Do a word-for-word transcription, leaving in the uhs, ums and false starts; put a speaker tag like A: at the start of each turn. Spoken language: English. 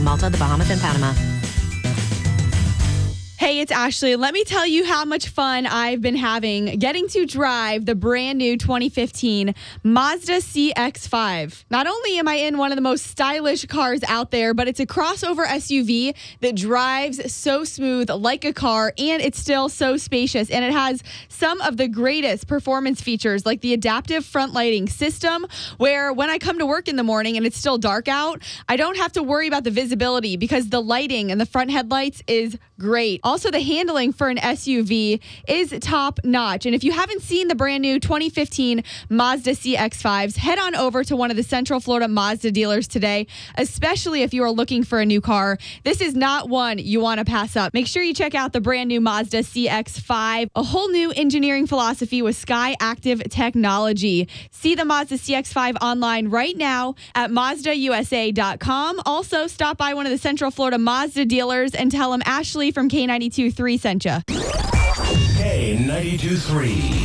A: Malta, the Bahamas, and Panama.
B: Hey, it's Ashley. Let me tell you how much fun I've been having getting to drive the brand new twenty fifteen Mazda C X five. Not only am I in one of the most stylish cars out there, but it's a crossover S U V that drives so smooth like a car, and it's still so spacious. And it has some of the greatest performance features like the adaptive front lighting system, where when I come to work in the morning and it's still dark out, I don't have to worry about the visibility because the lighting and the front headlights is great. Also, the handling for an S U V is top notch. And if you haven't seen the brand new twenty fifteen Mazda C X fives, head on over to one of the Central Florida Mazda dealers today, especially if you are looking for a new car. This is not one you want to pass up. Make sure you check out the brand new Mazda C X five, a whole new engineering philosophy with Sky Active technology. See the Mazda C X five online right now at Mazda U S A dot com. Also, stop by one of the Central Florida Mazda dealers and tell them Ashley from K ninety-two point three sent you.
C: K ninety-two point three.